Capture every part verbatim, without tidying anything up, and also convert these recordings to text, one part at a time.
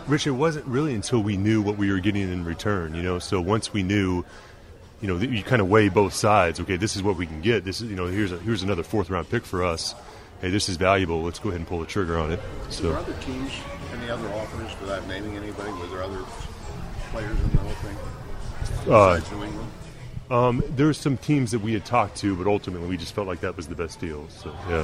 Rich, it wasn't really until we knew what we were getting in return, you know. So once we knew, you know, you kind of weigh both sides. Okay, this is what we can get. This is, you know, here's a, here's another fourth round pick for us. Hey, this is valuable. Let's go ahead and pull the trigger on it. So, were there other teams, any other offers without naming anybody? Were there other players in the whole thing besides uh, New England? Um, there were some teams that we had talked to, but ultimately we just felt like that was the best deal. So yeah.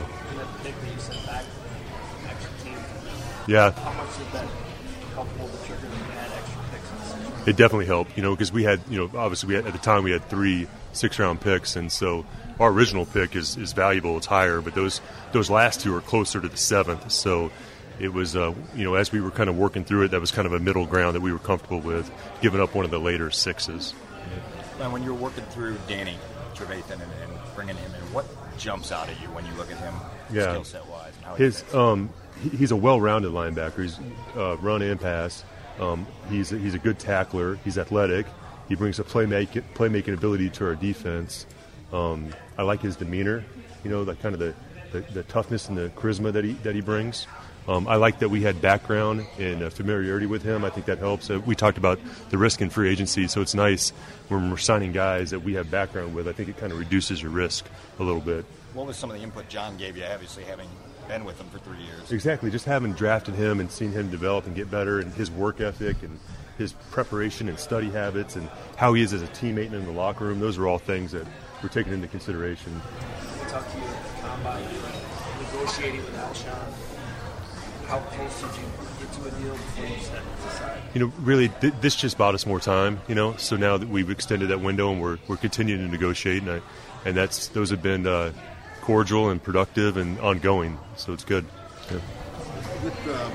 Yeah. How much did that help pull the trigger when you had extra picks? It definitely helped, you know, because we had, you know, obviously we had, at the time we had three six-round picks, and so our original pick is, is valuable, it's higher, but those those last two are closer to the seventh. So it was, uh, you know, as we were kind of working through it, that was kind of a middle ground that we were comfortable with, giving up one of the later sixes. And when you're working through Danny Trevathan and, and bringing him in, what jumps out at you when you look at him yeah. skill set wise? And how His um, he, he's a well-rounded linebacker. He's uh, run and pass. Um, he's a, he's a good tackler. He's athletic. He brings a playmaking playmaking ability to our defense. Um, I like his demeanor. You know, that kind of the, the, the toughness and the charisma that he that he brings. Um, I like that we had background and uh, familiarity with him. I think that helps. Uh, we talked about the risk in free agency, so it's nice when we're signing guys that we have background with. I think it kind of reduces your risk a little bit. What was some of the input John gave you, obviously having been with him for three years? Exactly. Just having drafted him and seen him develop and get better, and his work ethic and his preparation and study habits and how he is as a teammate in the locker room, those are all things that we're taking into consideration. I talked to you at the combine, negotiating with Alshon. How close did you get to a deal before you stepped aside? You know, really, th- this just bought us more time. You know, so now that we've extended that window and we're we're continuing to negotiate, and I, and that's those have been uh, cordial and productive and ongoing. So it's good. Yeah. With uh,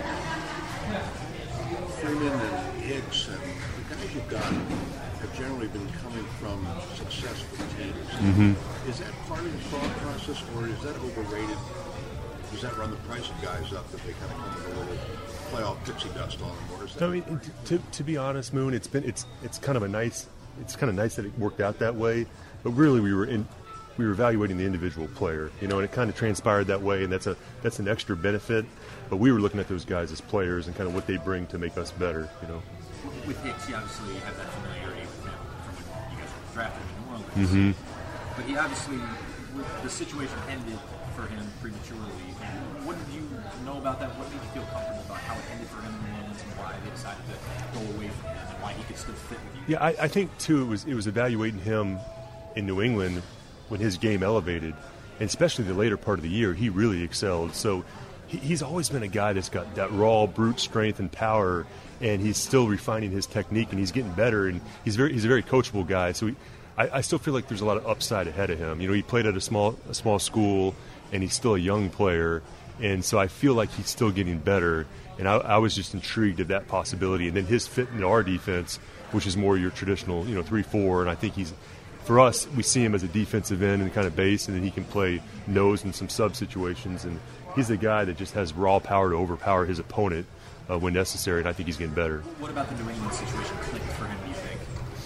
Freeman and Hicks and the guys you've got have generally been coming from successful teams. Mm-hmm. Is that part of the thought process, or is that overrated? Does that run the price of guys up that they kind of come with a little playoff pixie dust on them? Or is that I mean, to to be honest, Moon, it's been it's it's kind of a nice it's kind of nice that it worked out that way. But really, we were in we were evaluating the individual player, you know, and it kind of transpired that way, and that's a that's an extra benefit. But we were looking at those guys as players and kind of what they bring to make us better, you know. With Hicks, you obviously have that familiarity with him from when you guys were drafted in New Orleans. Mm-hmm. But he obviously, the situation ended for him prematurely. What did you know about that? What made you feel comfortable about how it ended for him in New Orleans and why they decided to go away from him and why he could still fit with you? Yeah, I, I think too it was it was evaluating him in New England when his game elevated, and especially the later part of the year, he really excelled. So he, he's always been a guy that's got that raw brute strength and power, and he's still refining his technique and he's getting better, and he's very he's a very coachable guy. So he, I, I still feel like there's a lot of upside ahead of him. You know, he played at a small a small school, and he's still a young player. And so I feel like he's still getting better, and I, I was just intrigued at that possibility. And then his fit in our defense, which is more your traditional, you know, three four, and I think he's, for us, we see him as a defensive end and kind of base, and then he can play nose in some sub situations. And he's a guy that just has raw power to overpower his opponent uh, when necessary, and I think he's getting better. What about the New England situation clicked for him, do you think?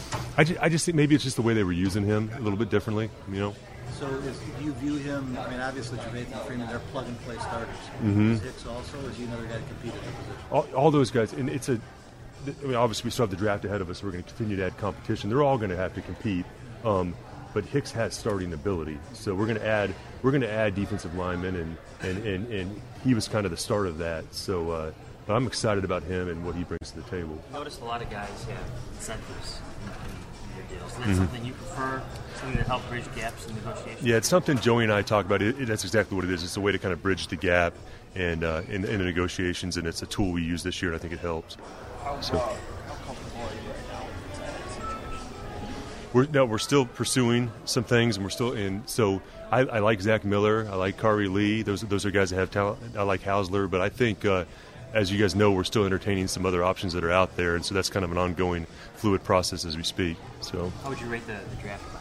I just, I just think maybe it's just the way they were using him a little bit differently, you know. So is, do you view him, I mean, obviously Trevathan and Freeman, they're plug-and-play starters. Mm-hmm. Is Hicks also, or is he another guy to compete at that position? All, all those guys, and it's a, I mean, obviously we still have the draft ahead of us, so we're going to continue to add competition. They're all going to have to compete, um, but Hicks has starting ability, so we're going to add, we're going to add defensive linemen, and, and, and, and he was kind of the start of that. So, uh, but I'm excited about him and what he brings to the table. I noticed a lot of guys have incentives in, in their deals. Is that Mm-hmm. something you prefer? Something that helps bridge gaps in negotiations? Yeah, it's something Joey and I talk about. It, it, that's exactly what it is. It's a way to kind of bridge the gap and uh, in, in the negotiations, and it's a tool we use this year, and I think it helps. How, So. uh, how comfortable are you right now with that situation? We're no, we're still pursuing some things, and we're still in. So I, I like Zach Miller, I like Kari Lee. Those those are guys that have talent. I like Hausler, but I think, uh, as you guys know, we're still entertaining some other options that are out there, and so that's kind of an ongoing, fluid process as we speak. So How would you rate the, the draft class?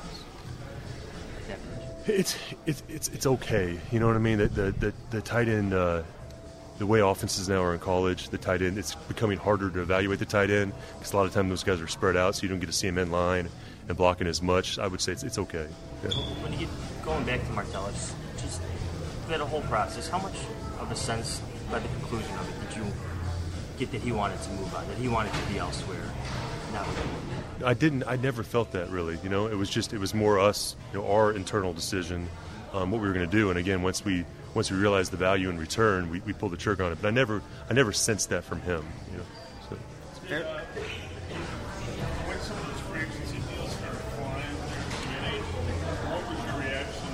it's it's it's it's okay. You know what I mean? The the the, the tight end. Uh, The way offenses now are in college, the tight end, it's becoming harder to evaluate the tight end because a lot of times those guys are spread out, so you don't get to see them in line and blocking as much. I would say it's, it's okay. Yeah. When you get going back to Martellus, just that whole process, how much of a sense by the conclusion of it did you get that he wanted to move on, that he wanted to be elsewhere. Now, I didn't. I never felt that really. You know, it was just it was more us, you know, our internal decision, um, what we were going to do. And again, once we once we realized the value in return, we, we pulled the trigger on it. But I never I never sensed that from him. You know. So. Did, uh, when some of those free agency deals started flying there at the beginning, what was your reaction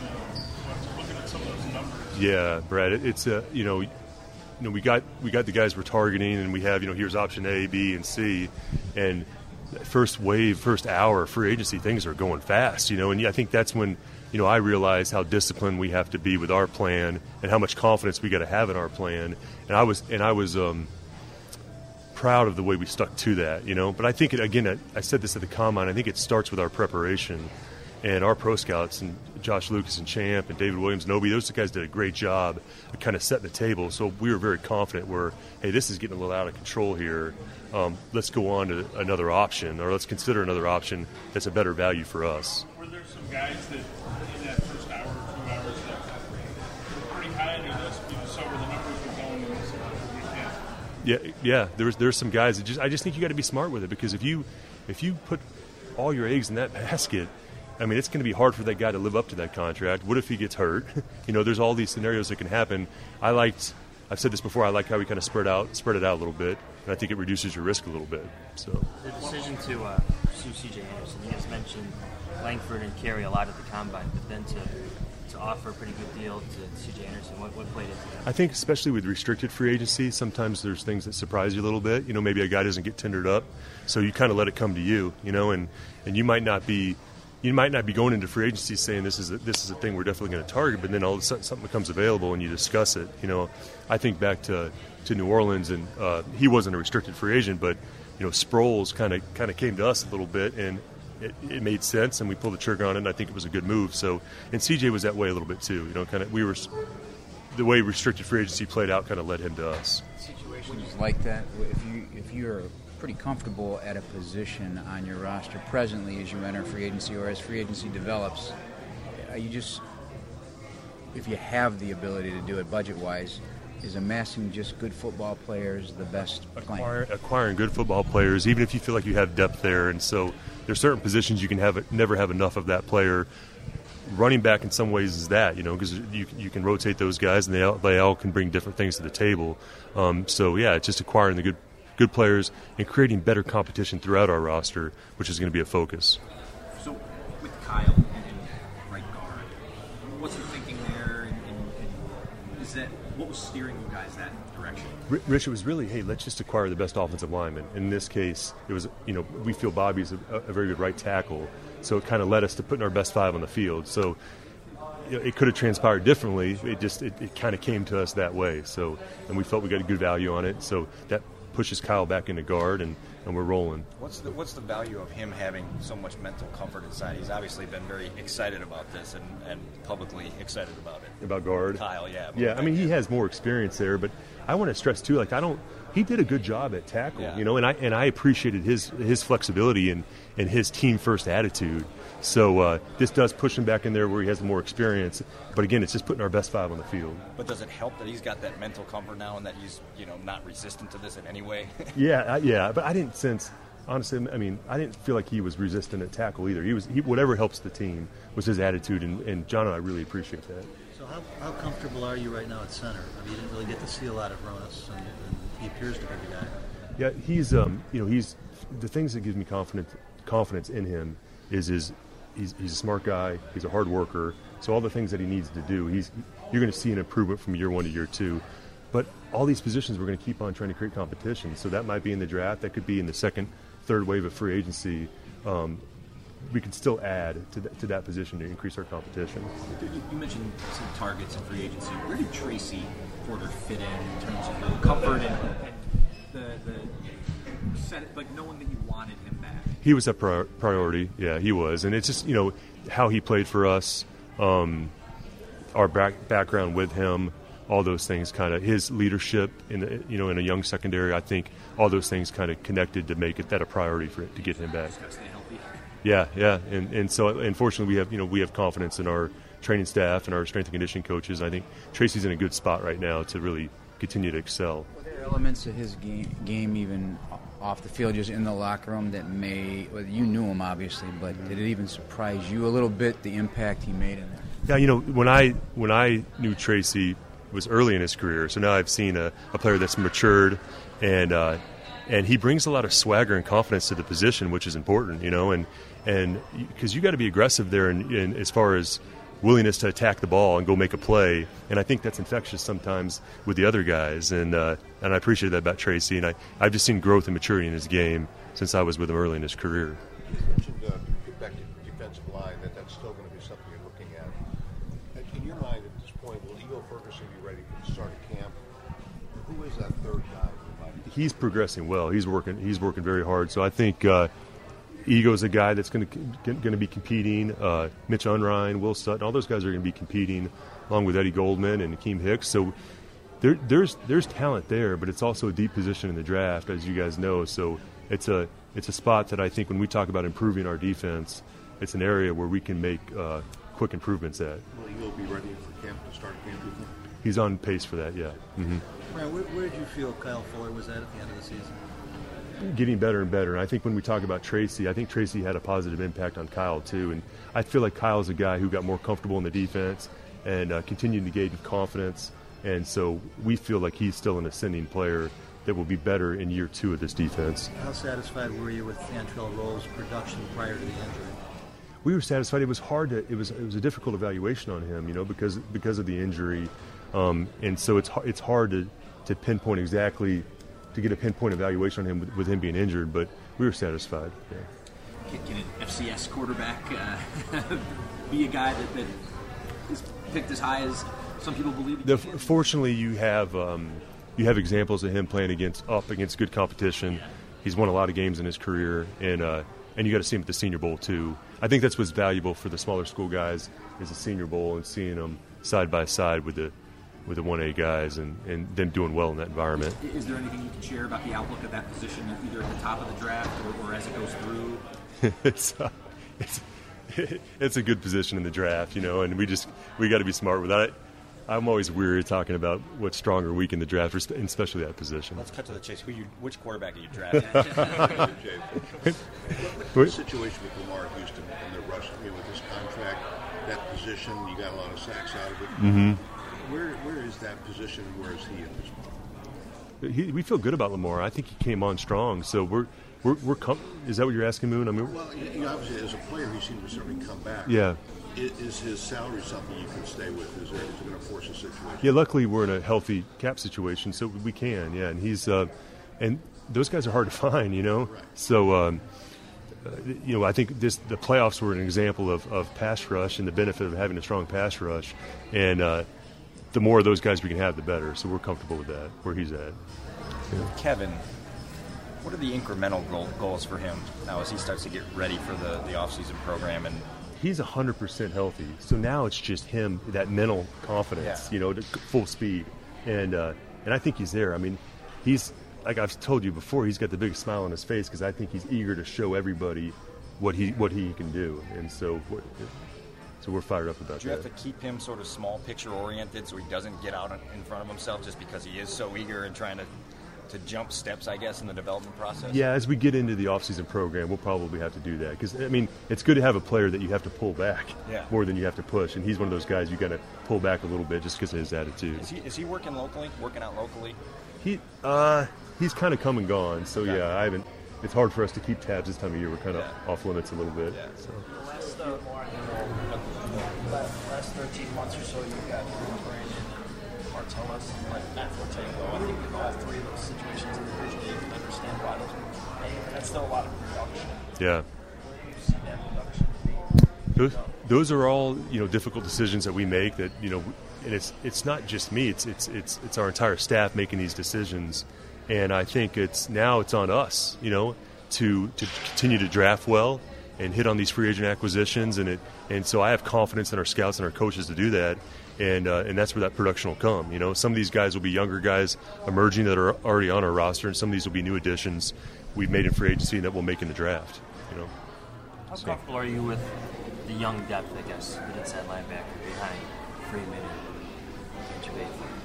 to looking at some of those numbers? Yeah, Brad, it, it's a you know. You know, we got we got the guys we're targeting, and we have you know here's option A, B, and C, and first wave, first hour free agency things are going fast, you know, and I think that's when you know I realized how disciplined we have to be with our plan and how much confidence we got to have in our plan, and I was and I was um, proud of the way we stuck to that, you know. But I think it, again, I, I said this at the combine. I think it starts with our preparation. And our pro scouts and Josh Lucas and Champ and David Williams, Noby, those guys did a great job of kind of setting the table. So we were very confident we're, hey, this is getting a little out of control here. Um, let's go on to another option, or let's consider another option that's a better value for us. Were there some guys that in that first hour or two hours that were pretty high on your list, you know, so where the numbers were going in this weekend? Yeah, yeah. There's there's some guys that just I just think you got to be smart with it, because if you if you put all your eggs in that basket, I mean, it's going to be hard for that guy to live up to that contract. What if he gets hurt? you know, there's all these scenarios that can happen. I liked, I've said this before, I like how we kind of spread out, spread it out a little bit, and I think it reduces your risk a little bit. So the decision to uh, pursue C J Anderson, you guys mentioned Langford and Carey a lot at the combine, but then to to offer a pretty good deal to C J Anderson, what, what played into that? I think especially with restricted free agency, sometimes there's things that surprise you a little bit. You know, maybe a guy doesn't get tendered up, so you kind of let it come to you, you know, and, and you might not be You might not be going into free agency saying this is a, this is a thing we're definitely going to target, but then all of a sudden something becomes available and you discuss it. You know, I think back to, to New Orleans, and uh, he wasn't a restricted free agent, but you know, Sproles kind of kind of came to us a little bit, and it, it made sense, and we pulled the trigger on it. And I think it was a good move. So, and C J was that way a little bit too. You know, kind of we were the way restricted free agency played out kind of led him to us. Situations like that, if you if you're pretty comfortable at a position on your roster presently as you enter free agency or as free agency develops, are you just, if you have the ability to do it budget-wise, is amassing just good football players the best plan? Acquire, acquiring good football players, even if you feel like you have depth there, and so there's certain positions you can have never have enough of that player. Running back in some ways is that, you know, because you you can rotate those guys, and they all, they all can bring different things to the table. Um, so yeah, it's just acquiring the good. good players and creating better competition throughout our roster, which is going to be a focus. So with Kyle and right guard, what's the thinking there? And, and, and is that what was steering you guys that direction? Rich, it was really, hey, let's just acquire the best offensive lineman. In this case, it was, you know, we feel Bobby's a, a very good right tackle, so it kind of led us to putting our best five on the field. So you know, it could have transpired differently. It just it, it kind of came to us that way. So, and we felt we got a good value on it. So that pushes Kyle back into guard, and, and we're rolling. What's the what's the value of him having so much mental comfort inside? He's obviously been very excited about this and, and publicly excited about it. About guard? Kyle, yeah. Yeah, I mean, he has more experience there, but I want to stress, too, like, I don't – he did a good job at tackle, yeah. you know, and I and I appreciated his his flexibility and, and his team-first attitude. So uh, this does push him back in there where he has more experience. But, again, it's just putting our best five on the field. But does it help that he's got that mental comfort now and that he's, you know, not resistant to this in any way? yeah, I, yeah, but I didn't sense – honestly, I mean, I didn't feel like he was resistant at tackle either. He was he, whatever helps the team was his attitude, and, and John and I really appreciate that. So how, how comfortable are you right now at center? I mean, you didn't really get to see a lot of Ronas, and, and he appears to be the guy. Yeah, he's um, you know, he's the things that gives me confidence confidence in him is is he's he's a smart guy, he's a hard worker. So all the things that he needs to do, he's you're going to see an improvement from year one to year two. But all these positions, we're going to keep on trying to create competition. So that might be in the draft, that could be in the second, third wave of free agency. Um, we can still add to, th- to that position to increase our competition. You mentioned some targets in free agency. Where did Tracy Porter fit in in terms of comfort and, and the, the set, like knowing that you wanted him back? He was a pri- priority. Yeah, he was. And it's just, you know, how he played for us, um, our back- background with him, all those things kind of, his leadership in the, you know, in a young secondary, I think all those things kind of connected to make it that a priority for it, to get him back. Just gotta stay healthy. Yeah, yeah, and and so unfortunately we have you know we have confidence in our training staff and our strength and conditioning coaches. I think Tracy's in a good spot right now to really continue to excel. Were there there elements of his game, game even off the field, just in the locker room, that may, well, you knew him obviously, but did it even surprise you a little bit, the impact he made in there? Yeah, you know, when I when I knew Tracy, it was early in his career, so now I've seen a, a player that's matured, and uh, and he brings a lot of swagger and confidence to the position, which is important, you know, and and because you got to be aggressive there, in, in as far as willingness to attack the ball and go make a play, and I think that's infectious sometimes with the other guys, and uh, and I appreciate that about Tracy, and I, I've just seen growth and maturity in his game since I was with him early in his career. You mentioned uh, get back to defensive line, that that's still going to be something you're looking at. In your mind at this point, will Ego Ferguson be ready for the start of camp? Who is that third guy? He's progressing well. He's working. He's working very hard. So I think uh, Ego's a guy that's going to going to be competing. Uh, Mitch Unrein, Will Sutton, all those guys are going to be competing, along with Eddie Goldman and Akeem Hicks. So there, there's there's talent there, but it's also a deep position in the draft, as you guys know. So it's a it's a spot that I think when we talk about improving our defense, it's an area where we can make uh, quick improvements at. Will Ego be ready for camp to start camp? You think? He's on pace for that. Yeah. Mm-hmm. Brian, where, where did you feel Kyle Fuller was at at the end of the season? Getting better and better. And I think when we talk about Tracy, I think Tracy had a positive impact on Kyle too. And I feel like Kyle's a guy who got more comfortable in the defense and uh, continued to gain confidence. And so we feel like he's still an ascending player that will be better in year two of this defense. How satisfied were you with Antrell Roll's production prior to the injury? We were satisfied. It was hard to. It was it was a difficult evaluation on him, you know, because because of the injury, um, and so it's it's hard to, to pinpoint exactly, to get a pinpoint evaluation on him with, with him being injured. But we were satisfied. Yeah. Can, can an F C S quarterback uh, be a guy that, that is picked as high as some people believe? The, fortunately, you have um, you have examples of him playing against up against good competition. Yeah. He's won a lot of games in his career, and uh, and you got to see him at the Senior Bowl too. I think that's what's valuable for the smaller school guys is the Senior Bowl and seeing them side by side with the with the one A guys and, and them doing well in that environment. Is there anything you can share about the outlook of that position, either at the top of the draft or, or as it goes through? it's, uh, it's it's a good position in the draft, you know, and we just we got to be smart with that. I'm always weary talking about what's strong or weak in the draft, especially that position. Let's cut to the chase. Who you, which quarterback are you drafting? The situation with Lamar Houston and the rush, I mean, with his contract, that position, you got a lot of sacks out of it. Mm-hmm. Where where is that position? Where is he at this point? He, we feel good about Lamar. I think he came on strong, so we're we're we're. Com- is that what you're asking, Moon? I mean, well, you know, obviously as a player, he seemed to certainly come back. Yeah. Is his salary something you can stay with? Is, there, is it going to force a situation? Yeah, luckily we're in a healthy cap situation, so we can. Yeah, and he's uh, and those guys are hard to find, you know. Right. So, um, uh, you know, I think this the playoffs were an example of, of pass rush and the benefit of having a strong pass rush, and uh, the more of those guys we can have, the better. So we're comfortable with that where he's at. Yeah. Kevin, what are the incremental goal, goals for him now as he starts to get ready for the the offseason program? And he's one hundred percent healthy, so now it's just him, that mental confidence, yeah. you know, to full speed. And uh, and I think he's there. I mean, he's, like I've told you before, he's got the biggest smile on his face because I think he's eager to show everybody what he what he can do. And so so we're fired up about that. Do you that. have to keep him sort of small picture oriented so he doesn't get out in front of himself just because he is so eager and trying to to jump steps, I guess, in the development process? Yeah, as we get into the offseason program, we'll probably have to do that. Because, I mean, it's good to have a player that you have to pull back yeah. more than you have to push. And he's one of those guys you got to pull back a little bit just because of his attitude. Is he, is he working locally, working out locally? He uh, He's kind of come and gone. So, okay. yeah, I haven't. It's hard for us to keep tabs this time of year. We're kind of yeah. off limits a little bit. Yeah. So. The last, uh, last thirteen months or so, you've got Brandon, Martellus, and Matt Fortengo. I think in all three of those situations individually, you can understand why those moves were made. That's still a lot of production. Yeah. Where do you see that production being? Those, those are all, you know, difficult decisions that we make that, you know, and it's it's not just me, it's it's it's it's our entire staff making these decisions. And I think it's now it's on us, you know, to to continue to draft well and hit on these free agent acquisitions, and it and so I have confidence in our scouts and our coaches to do that, and uh, and that's where that production will come. You know, some of these guys will be younger guys emerging that are already on our roster, and some of these will be new additions we've made in free agency and that we'll make in the draft. You know. How so. comfortable are you with the young depth, I guess, the inside linebacker behind Freeman and Javay?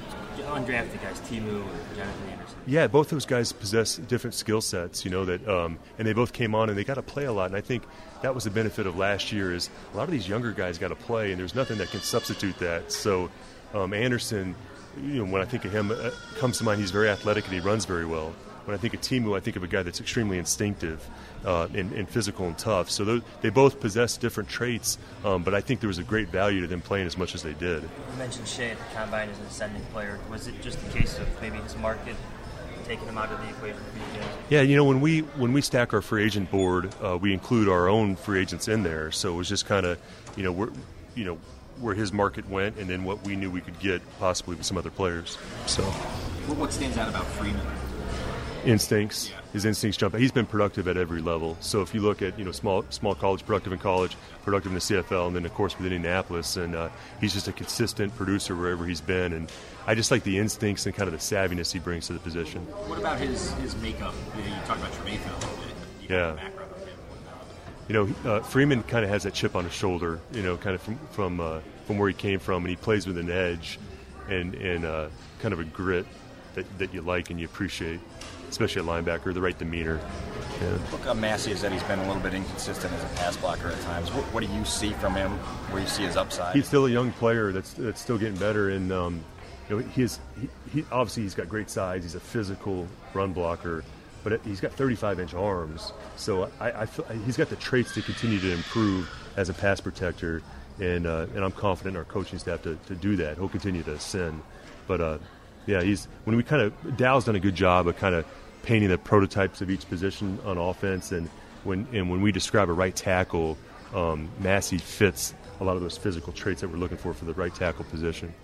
undrafted guys, Timu and Jonathan Anderson. Yeah, both those guys possess different skill sets, you know, that, um, and they both came on and they got to play a lot. And I think that was the benefit of last year is a lot of these younger guys got to play, and there's nothing that can substitute that. So um, Anderson, you know, when I think of him, uh, comes to mind he's very athletic and he runs very well. When I think of Timu, I think of a guy that's extremely instinctive uh, and, and physical and tough. So those, they both possess different traits, um, but I think there was a great value to them playing as much as they did. You mentioned Shea at the Combine as an ascending player. Was it just a case of maybe his market taking him out of the equation for you guys? Yeah, you know, when we when we stack our free agent board, uh, we include our own free agents in there. So it was just kind of, you know, we're, you know, where his market went, and then what we knew we could get possibly with some other players. So, What stands out about Freeman? Instincts, his instincts jump out. He's been productive at every level. So if you look at, you know, small small college, productive in college, productive in the C F L, and then of course with Indianapolis, and uh, he's just a consistent producer wherever he's been. And I just like the instincts and kind of the savviness he brings to the position. What about his his makeup? You, know, you talked about Trevathan a little bit. You Yeah. know, the background of him. You know, uh, Freeman kind of has that chip on his shoulder, you know, kind of from from uh, from where he came from, and he plays with an edge and and uh, kind of a grit that, that you like and you appreciate, especially at linebacker, the right demeanor. Yeah. Look, uh, Massey has said he's been a little bit inconsistent as a pass blocker at times. What, what do you see from him? Where you see his upside? He's still a young player that's that's still getting better, and um, you know, he is he, he obviously he's got great size. He's a physical run blocker, but he's got thirty-five inch arms, so I, I feel he's got the traits to continue to improve as a pass protector, and uh, and I'm confident in our coaching staff to, to do that. He'll continue to ascend, but uh, yeah, he's when we kind of Dow's done a good job of kind of painting the prototypes of each position on offense, and when and when we describe a right tackle, um, Massey fits a lot of those physical traits that we're looking for for the right tackle position.